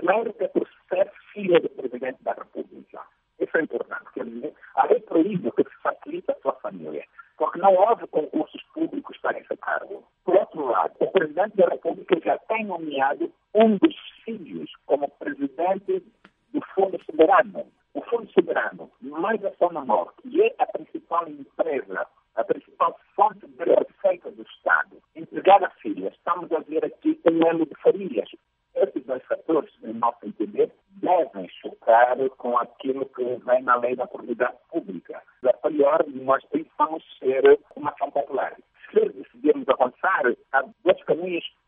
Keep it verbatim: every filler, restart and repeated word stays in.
Primeiro, é por ser filha do Presidente da República. Isso é importante. Quer dizer, a lei proíbe que se facilite a sua família, porque não houve concursos públicos para esse cargo. Por outro lado, o Presidente da República já tem nomeado um dos filhos como Presidente do Fundo Soberano. O Fundo Soberano, mais a Sonamor, que é a principal empresa, a principal fonte de receita do Estado, entregar a filha. Estamos a ver aqui um elo de famílias. Esses dois fatores, em nosso entender, devem chocar com aquilo que vem na lei da propriedade pública. A priori, nós pensamos ser uma ação popular. Se decidirmos avançar, há dois caminhos